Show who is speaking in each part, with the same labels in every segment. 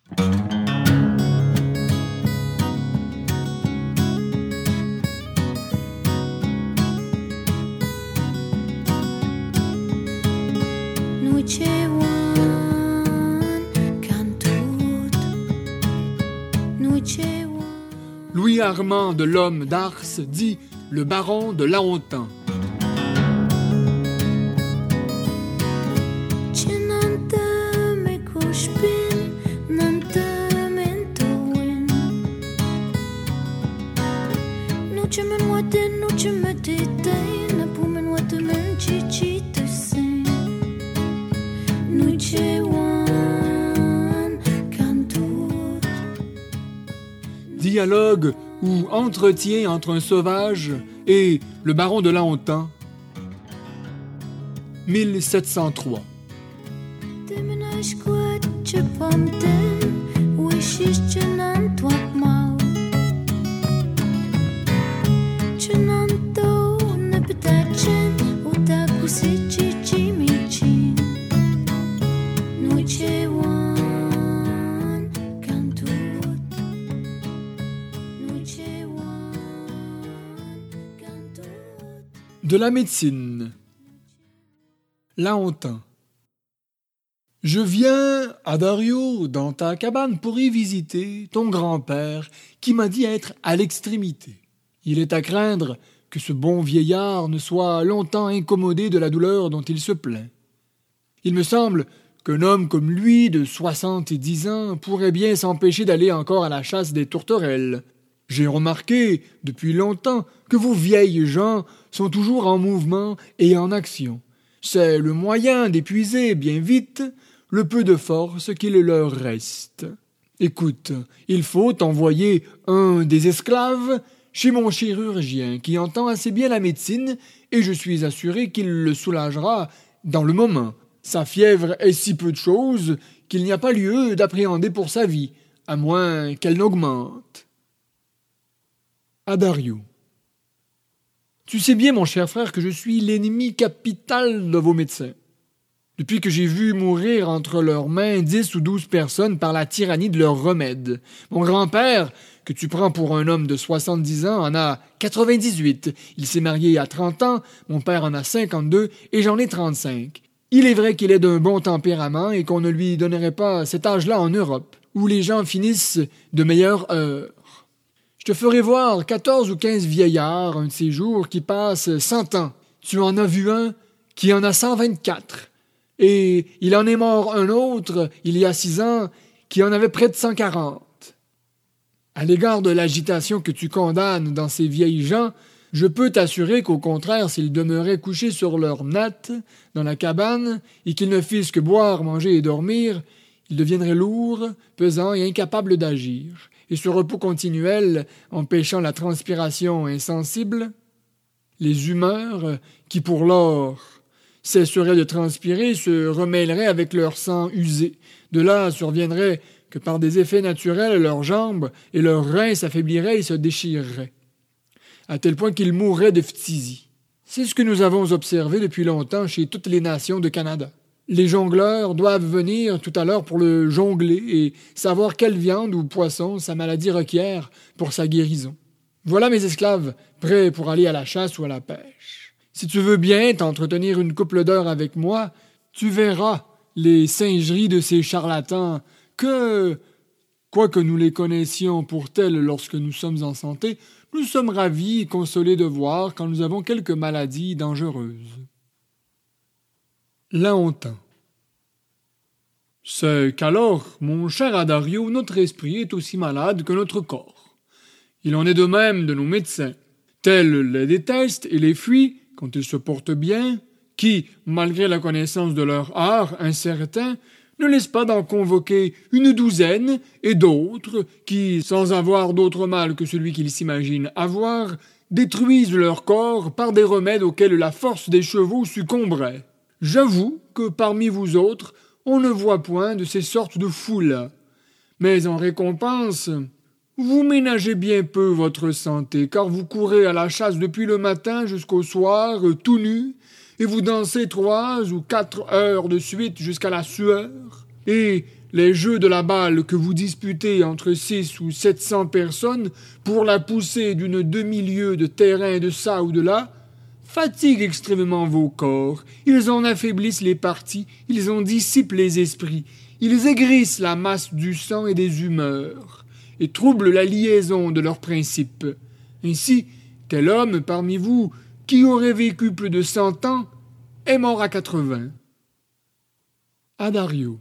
Speaker 1: Louis Armand de l'Homme d'Ars dit le baron de Lahontan. Dialogue ou entretien entre un sauvage et le baron de Lahontan, 1703. De la médecine. Lahontan. Je viens, Adario, dans ta cabane pour y visiter ton grand-père qui m'a dit être à l'extrémité. Il est à craindre que ce bon vieillard ne soit longtemps incommodé de la douleur dont il se plaint. Il me semble qu'un homme comme lui, de 70 ans, pourrait bien s'empêcher d'aller encore à la chasse des tourterelles. J'ai remarqué, depuis longtemps, que vos vieilles gens sont toujours en mouvement et en action. C'est le moyen d'épuiser bien vite le peu de force qu'il leur reste. Écoute, il faut envoyer un des esclaves chez mon chirurgien qui entend assez bien la médecine et je suis assuré qu'il le soulagera dans le moment. Sa fièvre est si peu de chose qu'il n'y a pas lieu d'appréhender pour sa vie, à moins qu'elle n'augmente. Adario. Tu sais bien, mon cher frère, que je suis l'ennemi capital de vos médecins. Depuis que j'ai vu mourir entre leurs mains 10 ou 12 personnes par la tyrannie de leurs remèdes. Mon grand-père, que tu prends pour un homme de 70 ans, en a 98. Il s'est marié à 30 ans, mon père en a 52 et j'en ai 35. Il est vrai qu'il est d'un bon tempérament et qu'on ne lui donnerait pas cet âge-là en Europe, où les gens finissent de meilleure heure. Je te ferai voir 14 ou 15 vieillards un de ces jours qui passent 100 ans. Tu en as vu un qui en a 124. Et il en est mort un autre, il y a 6 ans, qui en avait près de 140. À l'égard de l'agitation que tu condamnes dans ces vieilles gens, je peux t'assurer qu'au contraire, s'ils demeuraient couchés sur leurs nattes dans la cabane et qu'ils ne fissent que boire, manger et dormir, ils deviendraient lourds, pesants et incapables d'agir. Et ce repos continuel, empêchant la transpiration insensible, les humeurs, qui pour lors cesseraient de transpirer, se remêleraient avec leur sang usé. De là surviendrait que par des effets naturels, leurs jambes et leurs reins s'affaibliraient et se déchireraient, à tel point qu'ils mourraient de phtisie. C'est ce que nous avons observé depuis longtemps chez toutes les nations de Canada. Les jongleurs doivent venir tout à l'heure pour le jongler et savoir quelle viande ou poisson sa maladie requiert pour sa guérison. Voilà mes esclaves, prêts pour aller à la chasse ou à la pêche. Si tu veux bien t'entretenir une couple d'heures avec moi, tu verras les singeries de ces charlatans que, quoique nous les connaissions pour tels lorsque nous sommes en santé, nous sommes ravis et consolés de voir quand nous avons quelques maladies dangereuses. Lahontan. C'est qu'alors, mon cher Adario, notre esprit est aussi malade que notre corps. Il en est de même de nos médecins. Tels les détestent et les fuient quand ils se portent bien, qui, malgré la connaissance de leur art incertain, ne laissent pas d'en convoquer une douzaine, et d'autres, qui, sans avoir d'autre mal que celui qu'ils s'imaginent avoir, détruisent leur corps par des remèdes auxquels la force des chevaux succomberait. J'avoue que parmi vous autres, on ne voit point de ces sortes de fous-là. Mais en récompense, vous ménagez bien peu votre santé, car vous courez à la chasse depuis le matin jusqu'au soir, tout nus, et vous dansez 3 ou 4 heures de suite jusqu'à la sueur. Et les jeux de la balle que vous disputez entre 6 ou 700 personnes pour la pousser d'une demi-lieue de terrain de ça ou de là, fatiguent extrêmement vos corps, ils en affaiblissent les parties, ils en dissipent les esprits, ils aigrissent la masse du sang et des humeurs, et troublent la liaison de leurs principes. Ainsi, tel homme parmi vous qui aurait vécu plus de 100 ans est mort à 80. Adario.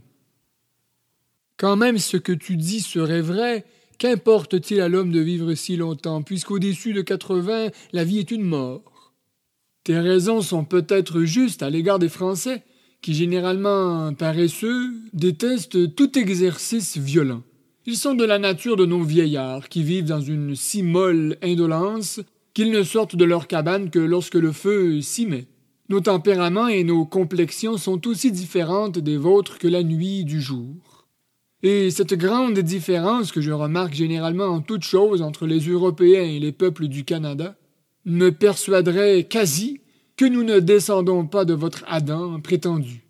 Speaker 1: Quand même ce que tu dis serait vrai, qu'importe-t-il à l'homme de vivre si longtemps, puisqu'au-dessus de 80, la vie est une mort. Tes raisons sont peut-être justes à l'égard des Français, qui généralement paresseux détestent tout exercice violent. Ils sont de la nature de nos vieillards, qui vivent dans une si molle indolence qu'ils ne sortent de leur cabane que lorsque le feu s'y met. Nos tempéraments et nos complexions sont aussi différentes des vôtres que la nuit du jour. Et cette grande différence que je remarque généralement en toutes choses entre les Européens et les peuples du Canada me persuaderait quasi que nous ne descendons pas de votre Adam prétendu.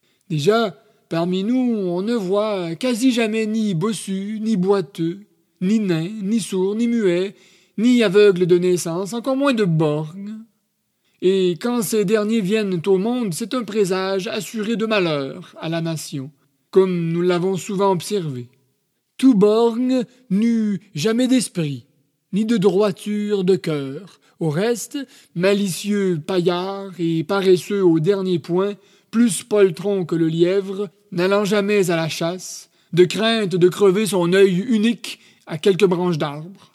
Speaker 1: Déjà, parmi nous, on ne voit quasi jamais ni bossu, ni boiteux, ni nain, ni sourd, ni muet, ni aveugle de naissance, encore moins de borgne. Et quand ces derniers viennent au monde, c'est un présage assuré de malheur à la nation, comme nous l'avons souvent observé. Tout borgne n'eut jamais d'esprit, ni de droiture de cœur. Au reste, malicieux paillard et paresseux au dernier point, plus poltron que le lièvre, n'allant jamais à la chasse, de crainte de crever son œil unique à quelques branches d'arbres.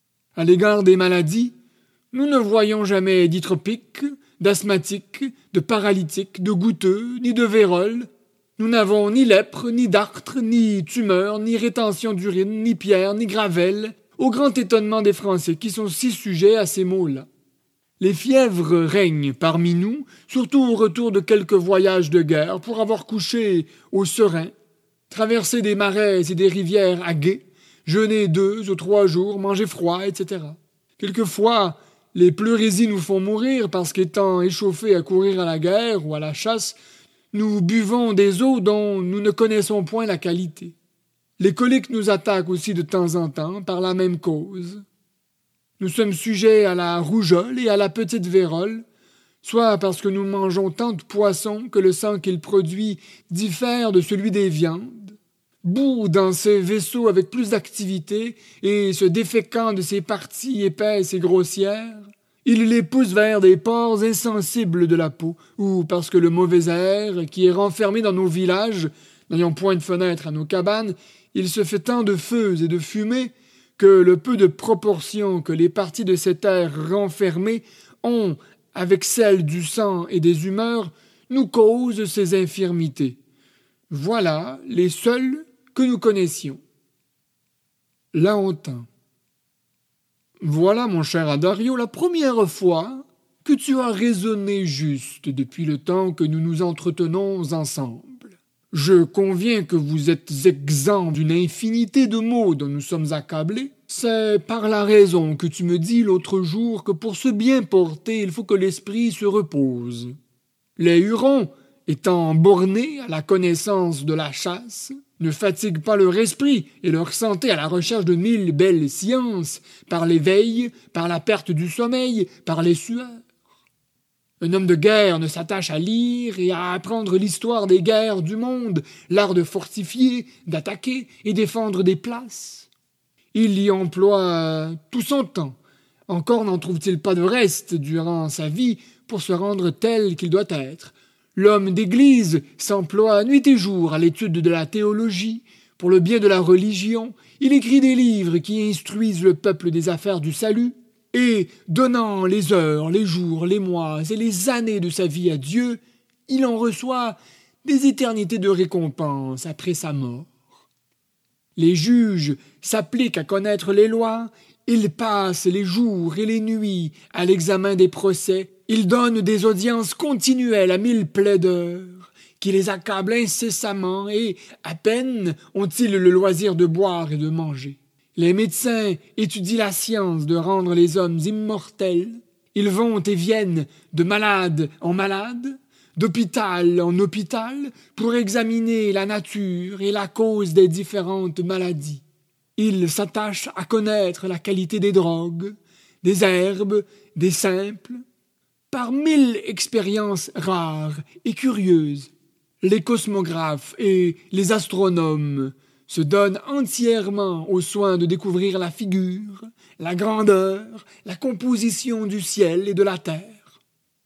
Speaker 1: À l'égard des maladies, nous ne voyons jamais d'hydropiques, d'asthmatiques, de paralytiques, de goutteux, ni de vérole. Nous n'avons ni lèpre, ni dartre, ni tumeur, ni rétention d'urine, ni pierre, ni gravelle, au grand étonnement des Français qui sont si sujets à ces maux-là. Les fièvres règnent parmi nous, surtout au retour de quelques voyages de guerre, pour avoir couché au serein, traversé des marais et des rivières à gué, jeûné 2 ou 3 jours, mangé froid, etc. Quelquefois, les pleurésies nous font mourir parce qu'étant échauffés à courir à la guerre ou à la chasse, nous buvons des eaux dont nous ne connaissons point la qualité. Les coliques nous attaquent aussi de temps en temps par la même cause. Nous sommes sujets à la rougeole et à la petite vérole, soit parce que nous mangeons tant de poissons que le sang qu'il produit diffère de celui des viandes, bout dans ses vaisseaux avec plus d'activité et se déféquant de ses parties épaisses et grossières, il les pousse vers des pores insensibles de la peau, ou parce que le mauvais air, qui est renfermé dans nos villages, n'ayant point de fenêtres à nos cabanes, il se fait tant de feux et de fumée que le peu de proportion que les parties de cet air renfermé ont avec celles du sang et des humeurs nous cause ces infirmités. Voilà les seules que nous connaissions. Laontin. Voilà, mon cher Adario, la première fois que tu as raisonné juste depuis le temps que nous nous entretenons ensemble. Je conviens que vous êtes exempt d'une infinité de maux dont nous sommes accablés. C'est par la raison que tu me dis l'autre jour que pour se bien porter, il faut que l'esprit se repose. Les Hurons, étant bornés à la connaissance de la chasse, ne fatiguent pas leur esprit et leur santé à la recherche de 1000 belles sciences, par l'éveil, par la perte du sommeil, par les sueurs. Un homme de guerre ne s'attache à lire et à apprendre l'histoire des guerres du monde, l'art de fortifier, d'attaquer et défendre des places. Il y emploie tout son temps. Encore n'en trouve-t-il pas de reste durant sa vie pour se rendre tel qu'il doit être. L'homme d'Église s'emploie nuit et jour à l'étude de la théologie, pour le bien de la religion. Il écrit des livres qui instruisent le peuple des affaires du salut. Et, donnant les heures, les jours, les mois et les années de sa vie à Dieu, il en reçoit des éternités de récompense après sa mort. Les juges s'appliquent à connaître les lois, ils passent les jours et les nuits à l'examen des procès, ils donnent des audiences continuelles à 1000 plaideurs, qui les accablent incessamment et, à peine, ont-ils le loisir de boire et de manger. Les médecins étudient la science de rendre les hommes immortels. Ils vont et viennent de malade en malade, d'hôpital en hôpital, pour examiner la nature et la cause des différentes maladies. Ils s'attachent à connaître la qualité des drogues, des herbes, des simples. Par 1000 expériences rares et curieuses, les cosmographes et les astronomes se donnent entièrement au soin de découvrir la figure, la grandeur, la composition du ciel et de la terre.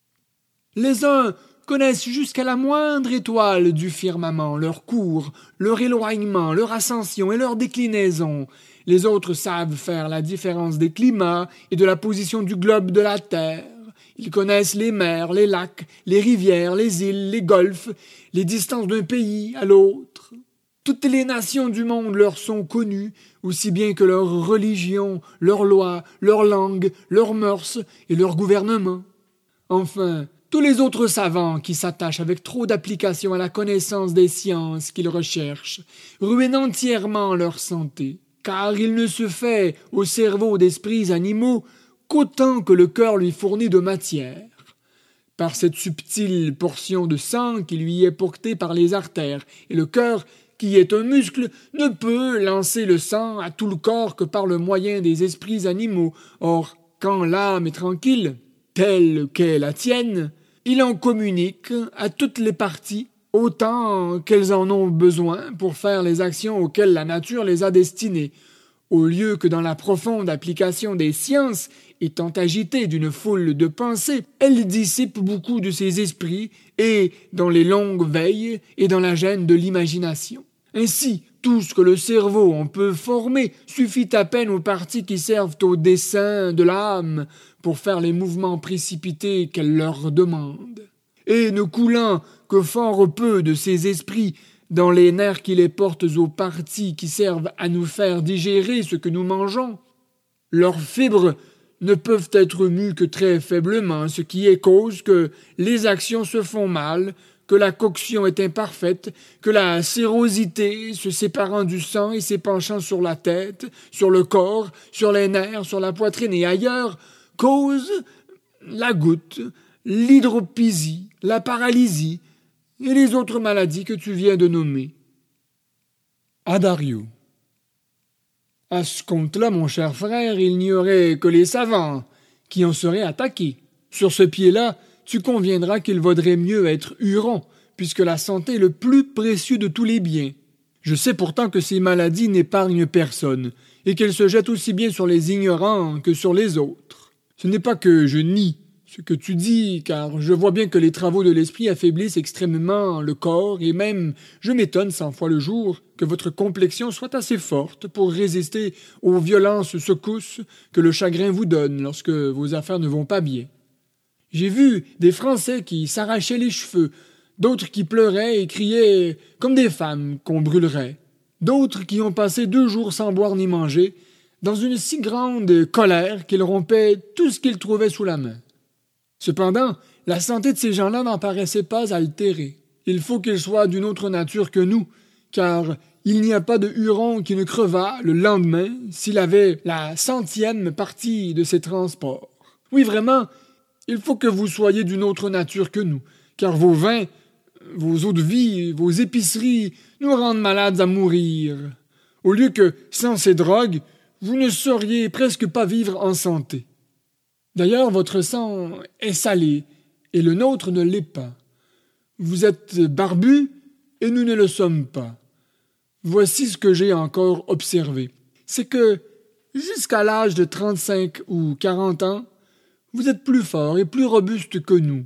Speaker 1: Les uns connaissent jusqu'à la moindre étoile du firmament, leur cours, leur éloignement, leur ascension et leur déclinaison. Les autres savent faire la différence des climats et de la position du globe de la Terre. Ils connaissent les mers, les lacs, les rivières, les îles, les golfes, les distances d'un pays à l'autre. Toutes les nations du monde leur sont connues, aussi bien que leur religion, leurs lois, leur langue, leurs mœurs et leur gouvernement. Enfin, tous les autres savants qui s'attachent avec trop d'application à la connaissance des sciences qu'ils recherchent ruinent entièrement leur santé, car il ne se fait au cerveau d'esprits animaux qu'autant que le cœur lui fournit de matière. Par cette subtile portion de sang qui lui est portée par les artères, et le cœur, qui est un muscle, ne peut lancer le sang à tout le corps que par le moyen des esprits animaux. Or, quand l'âme est tranquille, telle qu'est la tienne, il en communique à toutes les parties autant qu'elles en ont besoin pour faire les actions auxquelles la nature les a destinées, au lieu que dans la profonde application des sciences, étant agitée d'une foule de pensées, elle dissipe beaucoup de ses esprits et dans les longues veilles et dans la gêne de l'imagination. Ainsi, tout ce que le cerveau en peut former suffit à peine aux parties qui servent au dessein de l'âme pour faire les mouvements précipités qu'elle leur demande. Et ne coulant que fort peu de ces esprits dans les nerfs qui les portent aux parties qui servent à nous faire digérer ce que nous mangeons, leurs fibres ne peuvent être mues que très faiblement, ce qui est cause que les actions se font mal, que la coction est imparfaite, que la sérosité, se séparant du sang et s'épanchant sur la tête, sur le corps, sur les nerfs, sur la poitrine et ailleurs, cause la goutte, l'hydropésie, la paralysie et les autres maladies que tu viens de nommer. Adario. À ce compte-là, mon cher frère, il n'y aurait que les savants qui en seraient attaqués. Sur ce pied-là, tu conviendras qu'il vaudrait mieux être Huron, puisque la santé est le plus précieux de tous les biens. Je sais pourtant que ces maladies n'épargnent personne, et qu'elles se jettent aussi bien sur les ignorants que sur les autres. Ce n'est pas que je nie ce que tu dis, car je vois bien que les travaux de l'esprit affaiblissent extrêmement le corps, et même je m'étonne 100 fois le jour que votre complexion soit assez forte pour résister aux violences secousses que le chagrin vous donne lorsque vos affaires ne vont pas bien. J'ai vu des Français qui s'arrachaient les cheveux, d'autres qui pleuraient et criaient comme des femmes qu'on brûlerait, d'autres qui ont passé 2 jours sans boire ni manger, dans une si grande colère qu'ils rompaient tout ce qu'ils trouvaient sous la main. Cependant, la santé de ces gens-là n'en paraissait pas altérée. Il faut qu'ils soient d'une autre nature que nous, car il n'y a pas de Huron qui ne crevât le lendemain s'il avait la 100e partie de ses transports. Oui, vraiment, il faut que vous soyez d'une autre nature que nous, car vos vins, vos eaux de vie, vos épiceries nous rendent malades à mourir. Au lieu que, sans ces drogues, vous ne sauriez presque pas vivre en santé. D'ailleurs, votre sang est salé, et le nôtre ne l'est pas. Vous êtes barbu, et nous ne le sommes pas. Voici ce que j'ai encore observé. C'est que, jusqu'à l'âge de 35 ou 40 ans, vous êtes plus fort et plus robuste que nous.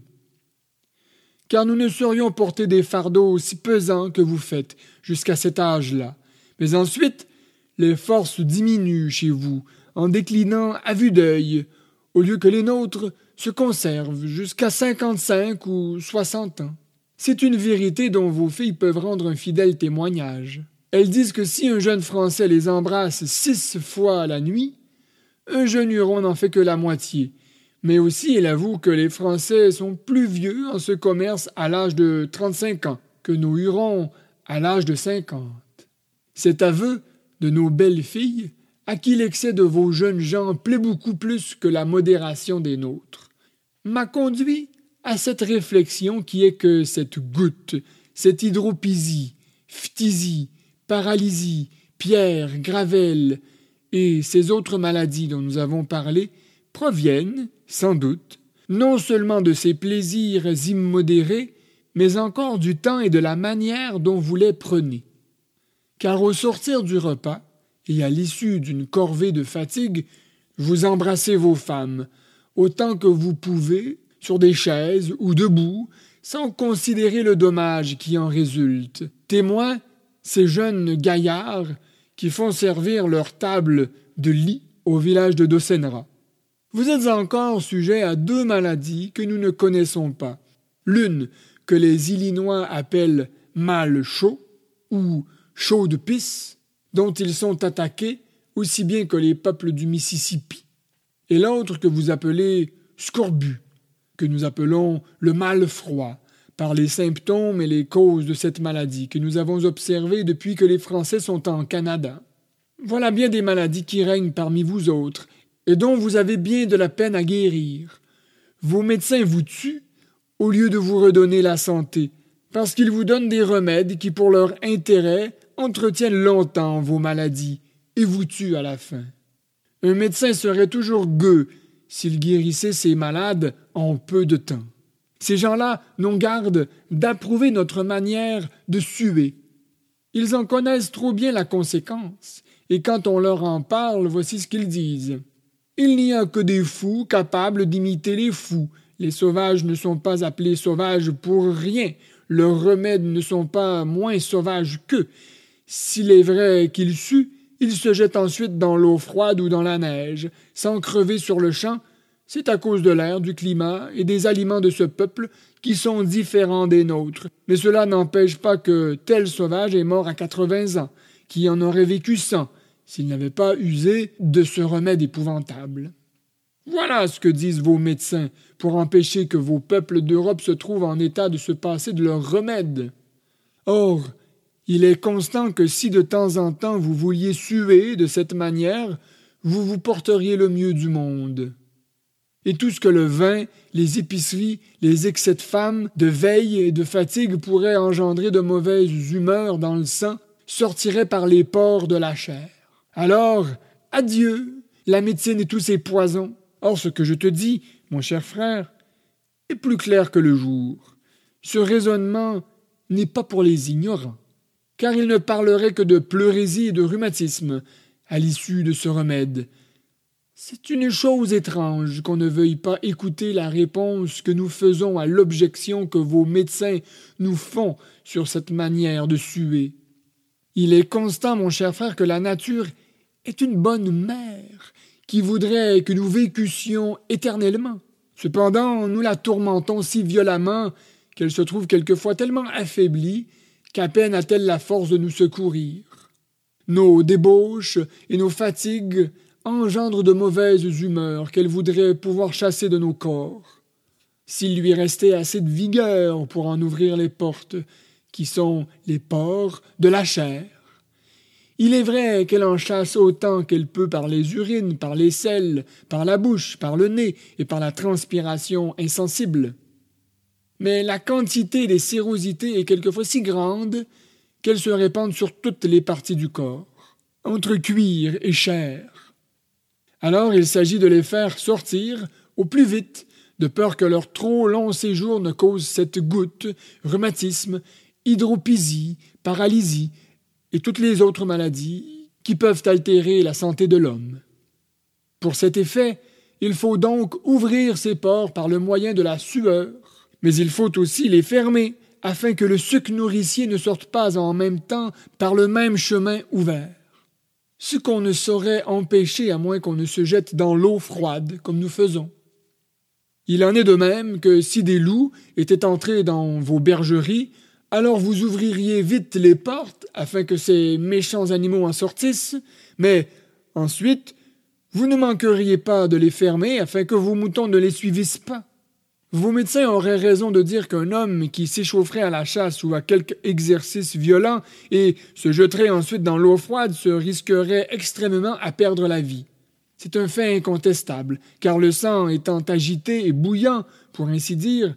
Speaker 1: Car nous ne saurions porter des fardeaux aussi pesants que vous faites jusqu'à cet âge-là. Mais ensuite, les forces diminuent chez vous, en déclinant à vue d'œil, au lieu que les nôtres se conservent jusqu'à 55 ou 60 ans. C'est une vérité dont vos filles peuvent rendre un fidèle témoignage. Elles disent que si un jeune Français les embrasse 6 fois la nuit, un jeune Huron n'en fait que la moitié. Mais aussi, elle avoue que les Français sont plus vieux en ce commerce à l'âge de 35 ans que nos Hurons à l'âge de 50. Cet aveu de nos belles filles, à qui l'excès de vos jeunes gens plaît beaucoup plus que la modération des nôtres, m'a conduit à cette réflexion qui est que cette goutte, cette hydropisie, phtisie, paralysie, pierre, gravelle et ces autres maladies dont nous avons parlé proviennent, sans doute, non seulement de ces plaisirs immodérés, mais encore du temps et de la manière dont vous les prenez. Car au sortir du repas, et à l'issue d'une corvée de fatigue, vous embrassez vos femmes, autant que vous pouvez, sur des chaises ou debout, sans considérer le dommage qui en résulte. Témoins, ces jeunes gaillards qui font servir leur table de lit au village de Docenra. Vous êtes encore sujet à 2 maladies que nous ne connaissons pas. L'une que les Illinois appellent mal chaud ou chaud de pisse, dont ils sont attaqués aussi bien que les peuples du Mississippi, et l'autre que vous appelez scorbut, que nous appelons le mal froid, par les symptômes et les causes de cette maladie que nous avons observées depuis que les Français sont en Canada. Voilà bien des maladies qui règnent parmi vous autres, et dont vous avez bien de la peine à guérir. Vos médecins vous tuent au lieu de vous redonner la santé, parce qu'ils vous donnent des remèdes qui, pour leur intérêt, entretiennent longtemps vos maladies et vous tuent à la fin. Un médecin serait toujours gueux s'il guérissait ses malades en peu de temps. Ces gens-là n'ont garde d'approuver notre manière de suer. Ils en connaissent trop bien la conséquence, et quand on leur en parle, voici ce qu'ils disent. Il n'y a que des fous capables d'imiter les fous. Les sauvages ne sont pas appelés sauvages pour rien. Leurs remèdes ne sont pas moins sauvages qu'eux. S'il est vrai qu'ils suent, ils se jettent ensuite dans l'eau froide ou dans la neige, sans crever sur le champ. C'est à cause de l'air, du climat et des aliments de ce peuple qui sont différents des nôtres. Mais cela n'empêche pas que tel sauvage est mort à 80 ans, qui en aurait vécu 100, s'il n'avait pas usé de ce remède épouvantable. Voilà ce que disent vos médecins pour empêcher que vos peuples d'Europe se trouvent en état de se passer de leurs remèdes. Or, il est constant que si de temps en temps vous vouliez suer de cette manière, vous vous porteriez le mieux du monde. Et tout ce que le vin, les épiceries, les excès de femmes, de veille et de fatigue pourraient engendrer de mauvaise humeur dans le sang, sortirait par les pores de la chair. Alors, adieu, la médecine et tous ses poisons. Or, ce que je te dis, mon cher frère, est plus clair que le jour. Ce raisonnement n'est pas pour les ignorants, car il ne parlerait que de pleurésie et de rhumatisme à l'issue de ce remède. C'est une chose étrange qu'on ne veuille pas écouter la réponse que nous faisons à l'objection que vos médecins nous font sur cette manière de suer. Il est constant, mon cher frère, que la nature est une bonne mère qui voudrait que nous vécussions éternellement. Cependant, nous la tourmentons si violemment qu'elle se trouve quelquefois tellement affaiblie qu'à peine a-t-elle la force de nous secourir. Nos débauches et nos fatigues engendrent de mauvaises humeurs qu'elle voudrait pouvoir chasser de nos corps. S'il lui restait assez de vigueur pour en ouvrir les portes, qui sont les pores de la chair. Il est vrai qu'elle en chasse autant qu'elle peut par les urines, par les selles, par la bouche, par le nez et par la transpiration insensible. Mais la quantité des sérosités est quelquefois si grande qu'elles se répandent sur toutes les parties du corps, entre cuir et chair. Alors il s'agit de les faire sortir au plus vite, de peur que leur trop long séjour ne cause cette goutte, rhumatisme, hydropisie, paralysie et toutes les autres maladies qui peuvent altérer la santé de l'homme. Pour cet effet, il faut donc ouvrir ces pores par le moyen de la sueur, mais il faut aussi les fermer afin que le suc nourricier ne sorte pas en même temps par le même chemin ouvert. Ce qu'on ne saurait empêcher à moins qu'on ne se jette dans l'eau froide, comme nous faisons. Il en est de même que si des loups étaient entrés dans vos bergeries, alors vous ouvririez vite les portes afin que ces méchants animaux en sortissent, mais ensuite, vous ne manqueriez pas de les fermer afin que vos moutons ne les suivissent pas. Vos médecins auraient raison de dire qu'un homme qui s'échaufferait à la chasse ou à quelque exercice violent et se jetterait ensuite dans l'eau froide se risquerait extrêmement à perdre la vie. C'est un fait incontestable, car le sang étant agité et bouillant, pour ainsi dire,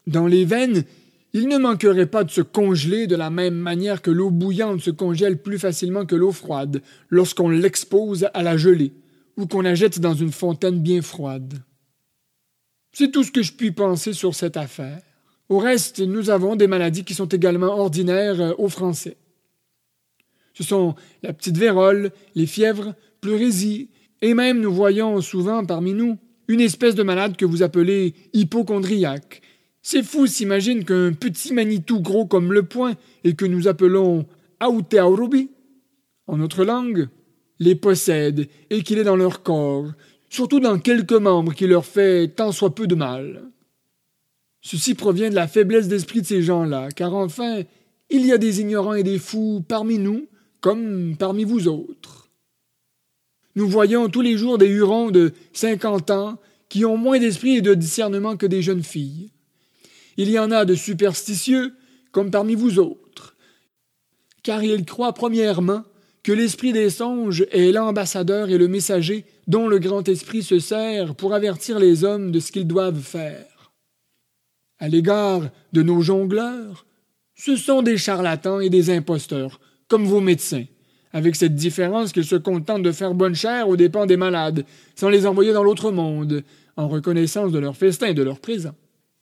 Speaker 1: Dans les veines, il ne manquerait pas de se congeler de la même manière que l'eau bouillante se congèle plus facilement que l'eau froide lorsqu'on l'expose à la gelée ou qu'on la jette dans une fontaine bien froide. C'est tout ce que je puis penser sur cette affaire. Au reste, nous avons des maladies qui sont également ordinaires aux Français. Ce sont la petite vérole, les fièvres, pleurésie, et même nous voyons souvent parmi nous une espèce de malade que vous appelez hypocondriaque. C'est fou s'imagine qu'un petit Manitou gros comme le poing et que nous appelons Aotearobi, en notre langue, les possède et qu'il est dans leur corps, surtout dans quelques membres qui leur fait tant soit peu de mal. Ceci provient de la faiblesse d'esprit de ces gens-là, car enfin, il y a des ignorants et des fous parmi nous, comme parmi vous autres. Nous voyons tous les jours des Hurons de 50 ans qui ont moins d'esprit et de discernement que des jeunes filles. Il y en a de superstitieux, comme parmi vous autres, car ils croient premièrement que l'esprit des songes est l'ambassadeur et le messager dont le grand esprit se sert pour avertir les hommes de ce qu'ils doivent faire. À l'égard de nos jongleurs, ce sont des charlatans et des imposteurs, comme vos médecins, avec cette différence qu'ils se contentent de faire bonne chère aux dépens des malades, sans les envoyer dans l'autre monde, en reconnaissance de leur festin et de leur présent.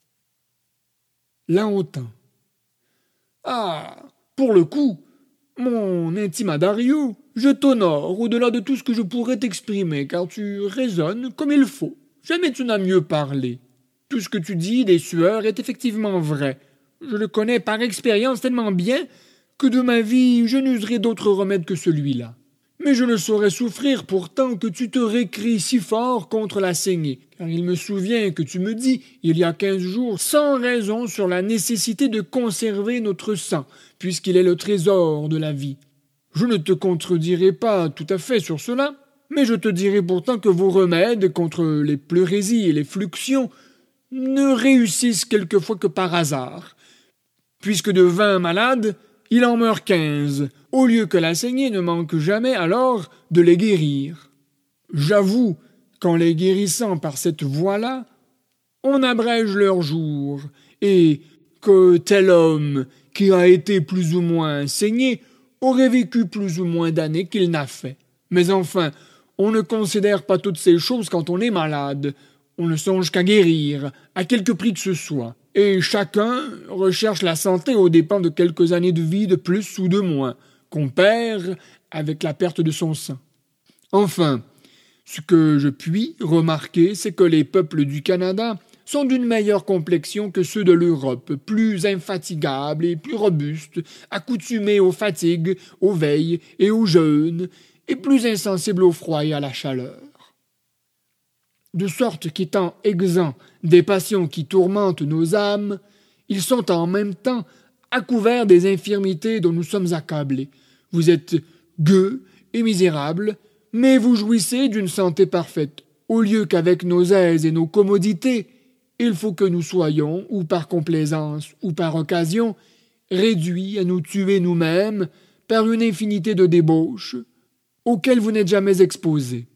Speaker 1: Laontan. Ah, pour le coup, mon intimadario, je t'honore au-delà de tout ce que je pourrais t'exprimer, car tu raisonnes comme il faut. Jamais tu n'as mieux parlé. Tout ce que tu dis des sueurs est effectivement vrai. Je le connais par expérience tellement bien que de ma vie je n'userai d'autre remède que celui-là. Mais je ne saurais souffrir pourtant que tu te récries si fort contre la saignée, car il me souvient que tu me dis, il y a 15 jours, sans raison sur la nécessité de conserver notre sang, puisqu'il est le trésor de la vie. Je ne te contredirai pas tout à fait sur cela, mais je te dirai pourtant que vos remèdes contre les pleurésies et les fluxions ne réussissent quelquefois que par hasard, puisque de 20 malades, il en meurt 15, au lieu que la saignée ne manque jamais alors de les guérir. J'avoue qu'en les guérissant par cette voie-là, on abrège leurs jours, et que tel homme qui a été plus ou moins saigné aurait vécu plus ou moins d'années qu'il n'a fait. Mais enfin, on ne considère pas toutes ces choses quand on est malade. On ne songe qu'à guérir, à quelque prix que ce soit. Et chacun recherche la santé aux dépens de quelques années de vie de plus ou de moins, qu'on perd avec la perte de son sang. Enfin, ce que je puis remarquer, c'est que les peuples du Canada sont d'une meilleure complexion que ceux de l'Europe, plus infatigables et plus robustes, accoutumés aux fatigues, aux veilles et aux jeûnes, et plus insensibles au froid et à la chaleur. De sorte qu'étant exempts des passions qui tourmentent nos âmes, ils sont en même temps à couvert des infirmités dont nous sommes accablés. Vous êtes gueux et misérables, mais vous jouissez d'une santé parfaite, au lieu qu'avec nos aises et nos commodités, il faut que nous soyons, ou par complaisance, ou par occasion, réduits à nous tuer nous-mêmes par une infinité de débauches auxquelles vous n'êtes jamais exposés.